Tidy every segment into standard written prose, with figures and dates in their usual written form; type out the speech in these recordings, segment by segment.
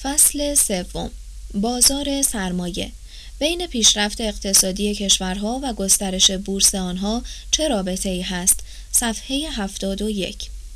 فصل سوم. بازار سرمایه. بین پیشرفت اقتصادی کشورها و گسترش بورس آنها چه رابطه‌ای هست؟ صفحه 71.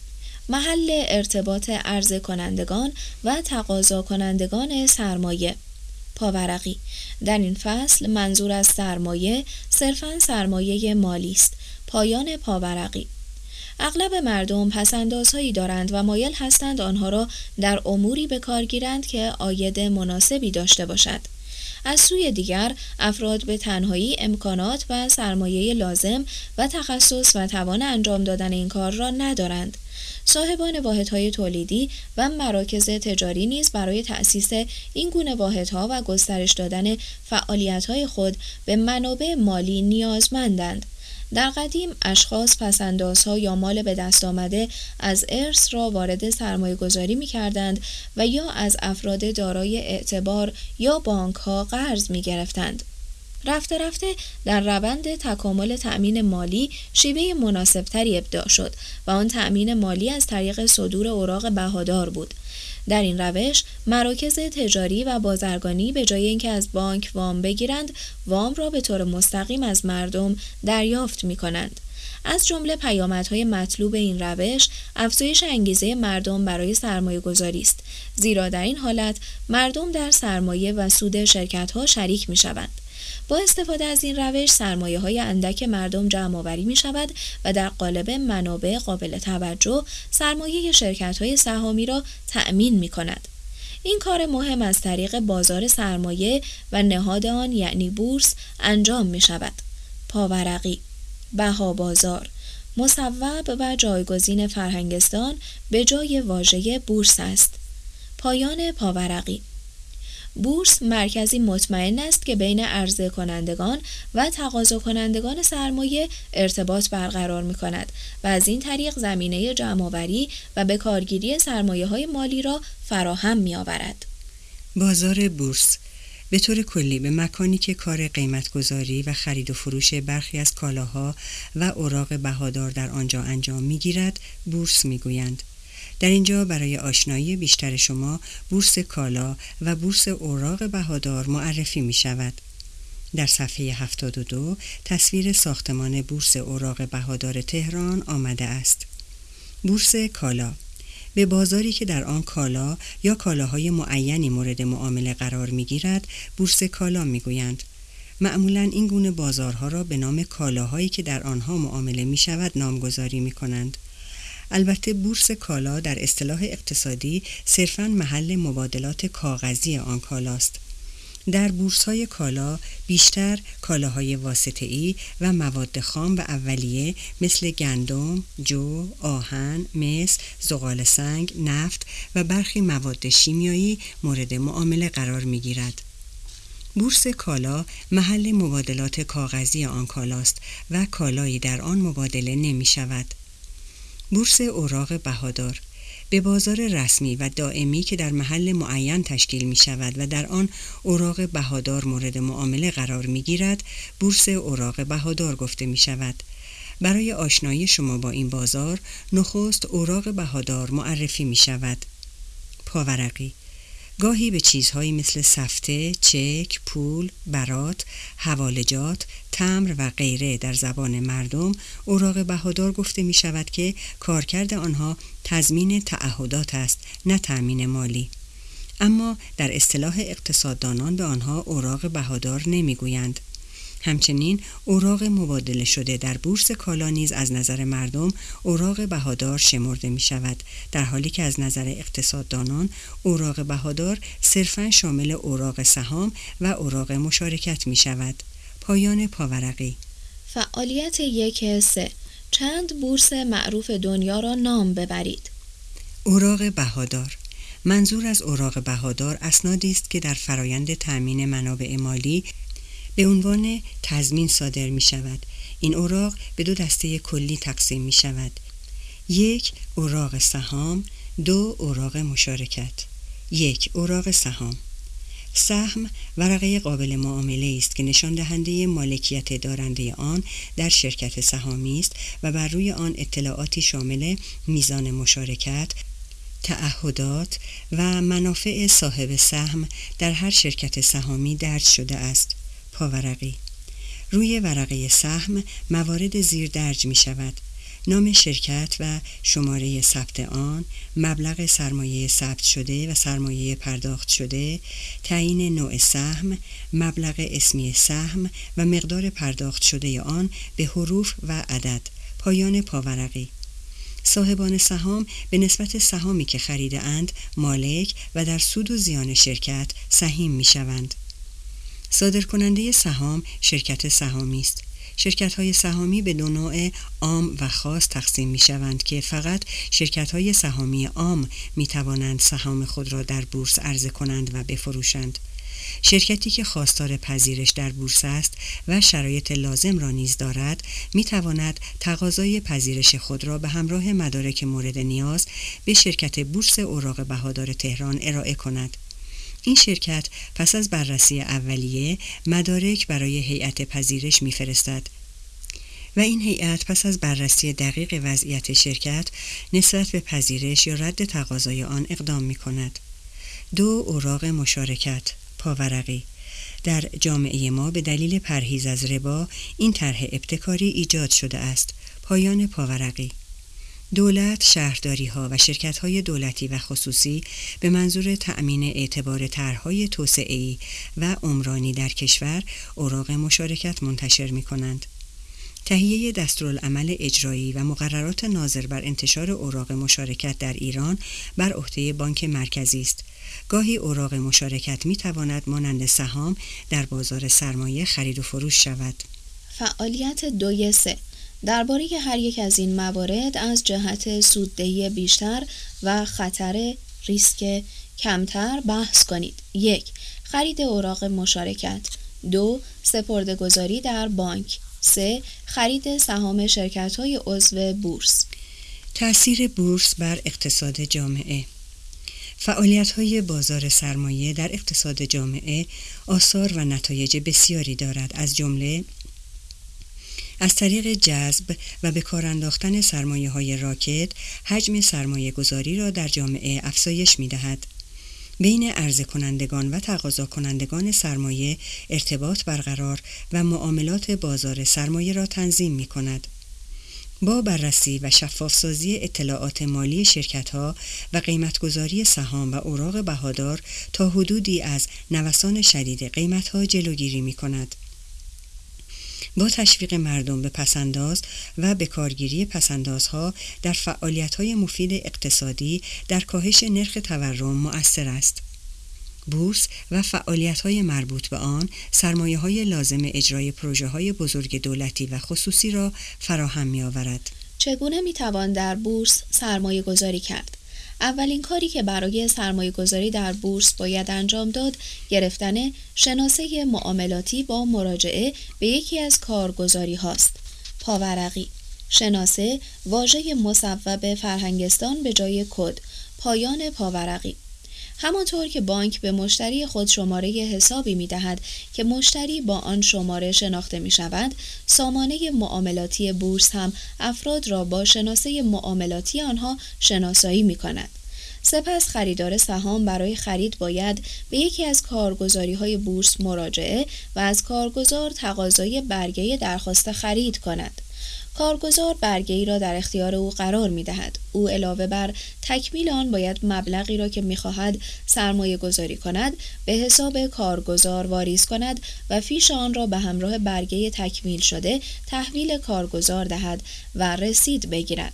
محل ارتباط عرضه کنندگان و تقاضا کنندگان سرمایه. پاورقی. در این فصل منظور از سرمایه صرفاً سرمایه مالی است. پایان پاورقی. اغلب مردم پس‌اندازهایی دارند و مایل هستند آنها را در اموری به کار گیرند که عاید مناسبی داشته باشد. از سوی دیگر افراد به تنهایی امکانات و سرمایه لازم و تخصص و توان انجام دادن این کار را ندارند. صاحبان واحدهای تولیدی و مراکز تجاری نیز برای تأسیس این گونه واحدها و گسترش دادن فعالیت‌های خود به منابع مالی نیازمندند. در قدیم اشخاص پس‌اندازها یا مال به دست آمده از ارث را وارد سرمایه گذاری می کردند و یا از افراد دارای اعتبار یا بانک ها قرض می گرفتند. رفته رفته در روند تکامل تأمین مالی شیوه مناسبتری ابداع شد و آن تأمین مالی از طریق صدور اوراق بهادار بود. در این روش مراکز تجاری و بازرگانی به جای اینکه از بانک وام بگیرند، وام را به طور مستقیم از مردم دریافت می کنند. از جمله پیامدهای مطلوب این روش افزایش انگیزه مردم برای سرمایه گذاری است، زیرا در این حالت مردم در سرمایه و سود شرکت‌ها شریک می شوند. با استفاده از این روش سرمایه‌های اندک مردم جمع آوری می شود و در قالب منابع قابل توجه سرمایه شرکت‌های سهامی را تأمین می کند. این کار مهم از طریق بازار سرمایه و نهاد آن یعنی بورس انجام می شود. پاورقی. بها بازار. مصوب و جایگزین فرهنگستان به جای واژه بورس است. پایان پاورقی. بورس مرکزی مطمئن است که بین عرضه کنندگان و تقاضا کنندگان سرمایه ارتباط برقرار می کند و از این طریق زمینه جمع‌آوری و به کارگیری سرمایه‌های مالی را فراهم می آورد. بازار بورس به طور کلی به مکانی که کار قیمتگذاری و خرید و فروش برخی از کالاها و اوراق بهادار در آنجا انجام می گیرد بورس می گویند. در اینجا برای آشنایی بیشتر شما بورس کالا و بورس اوراق بهادار معرفی می شود. در صفحه 72 تصویر ساختمان بورس اوراق بهادار تهران آمده است. بورس کالا به بازاری که در آن کالا یا کالاهای معینی مورد معامله قرار می گیرد بورس کالا می گویند. معمولاً این گونه بازارها را به نام کالاهایی که در آنها معامله می شود نامگذاری می کنند. البته بورس کالا در اصطلاح اقتصادی صرفاً محل مبادلات کاغذی آن کالاست. در بورس‌های کالا بیشتر کالاهای واسطه‌ای و مواد خام و اولیه مثل گندم، جو، آهن، مس، زغال سنگ، نفت و برخی مواد شیمیایی مورد معامله قرار می‌گیرد. بورس کالا محل مبادلات کاغذی آن کالاست و کالایی در آن مبادله نمی‌شود. بورس اوراق بهادار به بازار رسمی و دائمی که در محل معین تشکیل می شود و در آن اوراق بهادار مورد معامله قرار می گیرد بورس اوراق بهادار گفته می شود. برای آشنایی شما با این بازار نخست اوراق بهادار معرفی می شود. پاورقی گاهی به چیزهایی مثل سفته، چک، پول، برات، حوالجات، تمر و غیره در زبان مردم اوراق بهادار گفته می شود که کارکرد آنها تضمین تعهدات است نه تأمین مالی. اما در اصطلاح اقتصاددانان به آنها اوراق بهادار نمی گویند. همچنین اوراق مبادله شده در بورس کالا نیز از نظر مردم اوراق بهادار شمرده می شود، در حالی که از نظر اقتصاددانان اوراق بهادار صرفاً شامل اوراق سهام و اوراق مشارکت می شود. پایان پاورقی. فعالیت 1-3 چند بورس معروف دنیا را نام ببرید. اوراق بهادار. منظور از اوراق بهادار اسنادی است که در فرایند تأمین منابع مالی به عنوان تضمین صادر می شود. این اوراق به دو دسته کلی تقسیم می شود. 1. اوراق سهام. 2. اوراق مشارکت. 1. اوراق سهام. سهم ورقه قابل معامله است که نشان دهنده مالکیت دارنده آن در شرکت سهامی است و بر روی آن اطلاعاتی شامل میزان مشارکت، تعهدات و منافع صاحب سهم در هر شرکت سهامی درج شده است. پاورقی. روی ورقه سهم موارد زیر درج می شود: نام شرکت و شماره ثبت آن، مبلغ سرمایه ثبت شده و سرمایه پرداخت شده، تعیین نوع سهم، مبلغ اسمی سهم و مقدار پرداخت شده آن به حروف و عدد. پایان پاورقی. صاحبان سهام به نسبت سهامی که خریده اند مالک و در سود و زیان شرکت سهیم می شوند. صادرکننده سهام شرکت سهامی است. شرکت‌های سهامی به دو نوع عام و خاص تقسیم می‌شوند که فقط شرکت‌های سهامی عام می‌توانند سهام خود را در بورس عرضه کنند و بفروشند. شرکتی که خواستار پذیرش در بورس است و شرایط لازم را نیز دارد، می‌تواند تقاضای پذیرش خود را به همراه مدارک مورد نیاز به شرکت بورس اوراق بهادار تهران ارائه کند. این شرکت پس از بررسی اولیه مدارک برای هیئت پذیرش می‌فرستد و این هیئت پس از بررسی دقیق وضعیت شرکت نسبت به پذیرش یا رد تقاضای آن اقدام می‌کند. 2. اوراق مشارکت. پاورقی. در جامعه ما به دلیل پرهیز از ربا این طرح ابتکاری ایجاد شده است. پایان پاورقی. دولت، شهرداری‌ها و شرکت‌های دولتی و خصوصی به منظور تأمین اعتبار طرح‌های توسعه‌ای و عمرانی در کشور اوراق مشارکت منتشر می‌کنند. تهیه دستورالعمل اجرایی و مقررات ناظر بر انتشار اوراق مشارکت در ایران بر عهده بانک مرکزی است. گاهی اوراق مشارکت می‌تواند مانند سهام در بازار سرمایه خرید و فروش شود. فعالیت 2.3 درباره هر یک از این موارد از جهت سوددهی بیشتر و خطر ریسک کمتر بحث کنید. 1. خرید اوراق مشارکت. 2. سپرده‌گذاری در بانک. 3. خرید سهام شرکت‌های عضو بورس. تأثیر بورس بر اقتصاد جامعه. فعالیت‌های بازار سرمایه در اقتصاد جامعه آثار و نتایج بسیاری دارد، از جمله از طریق جذب و به کار انداختن سرمایه‌های راکد حجم سرمایه‌گذاری را در جامعه افزایش می‌دهد. بین عرضه کنندگان و تقاضا کنندگان سرمایه ارتباط برقرار و معاملات بازار سرمایه را تنظیم می‌کند. با بررسی و شفاف‌سازی اطلاعات مالی شرکت‌ها و قیمت‌گذاری سهام و اوراق بهادار تا حدودی از نوسان شدید قیمت‌ها جلوگیری می‌کند. با تشویق مردم به پسنداز و به کارگیری پسندازها در فعالیت‌های مفید اقتصادی در کاهش نرخ تورم مؤثر است. بورس و فعالیت‌های مربوط به آن سرمایه‌های لازم اجرای پروژه‌های بزرگ دولتی و خصوصی را فراهم می‌آورد. چگونه می‌توان در بورس سرمایه‌گذاری کرد؟ اولین کاری که برای سرمایه‌گذاری در بورس باید انجام داد، گرفتن شناسه معاملاتی با مراجعه به یکی از کارگزاری هاست. پاورقی. شناسه واژه مصوب فرهنگستان به جای کد. پایان پاورقی. همانطور که بانک به مشتری خود شماره حسابی می‌دهد که مشتری با آن شماره شناخته می‌شود، سامانه معاملاتی بورس هم افراد را با شناسه معاملاتی آنها شناسایی می‌کند. سپس خریدار سهام برای خرید باید به یکی از کارگزاری‌های بورس مراجعه و از کارگزار تقاضای برگه درخواست خرید کند. کارگزار برگه‌ای را در اختیار او قرار می‌دهد. او علاوه بر تکمیل آن باید مبلغی را که می‌خواهد سرمایه گذاری کند به حساب کارگزار واریز کند و فیش آن را به همراه برگه تکمیل شده تحویل کارگزار دهد و رسید بگیرد.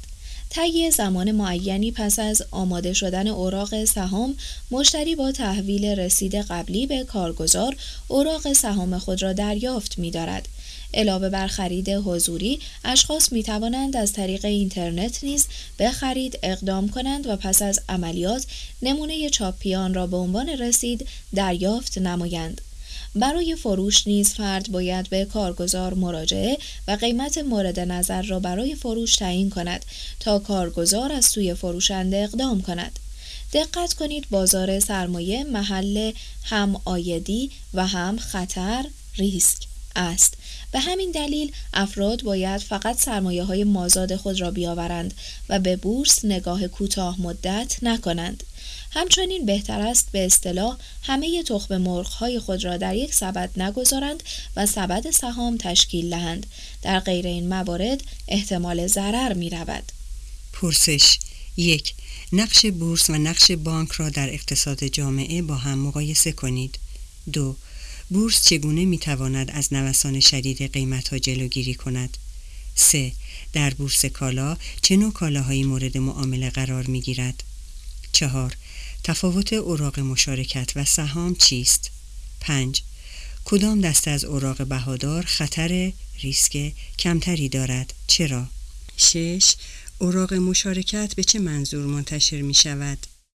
طی زمان معینی پس از آماده شدن اوراق سهام، مشتری با تحویل رسید قبلی به کارگزار اوراق سهام خود را دریافت می‌دارد. علاوه بر خرید حضوری، اشخاص می توانند از طریق اینترنت نیز به خرید اقدام کنند و پس از عملیات نمونه چاپی آن را به عنوان رسید دریافت نمایند. برای فروش نیز فرد باید به کارگزار مراجعه و قیمت مورد نظر را برای فروش تعیین کند تا کارگزار از سوی فروشنده اقدام کند. دقت کنید بازار سرمایه محل هم عایدی و هم خطر، ریسک است. به همین دلیل افراد باید فقط سرمایه‌های مازاد خود را بیاورند و به بورس نگاه کوتاه مدت نکنند. همچنین بهتر است به اصطلاح همه تخم مرغ‌های خود را در یک سبد نگذارند و سبد سهام تشکیل دهند. در غیر این موارد احتمال ضرر می رود. پرسش 1. نقش بورس و نقش بانک را در اقتصاد جامعه با هم مقایسه کنید. 2. بورس چگونه میتواند از نوسان شدید قیمت‌ها جلوگیری کند؟ 3. در بورس کالا چه نوع کالاهایی مورد معامله قرار میگیرد؟ 4. تفاوت اوراق مشارکت و سهام چیست؟ 5. کدام دسته از اوراق بهادار خطر ریسک کمتری دارد؟ چرا؟ 6. اوراق مشارکت به چه منظور منتشر می شود؟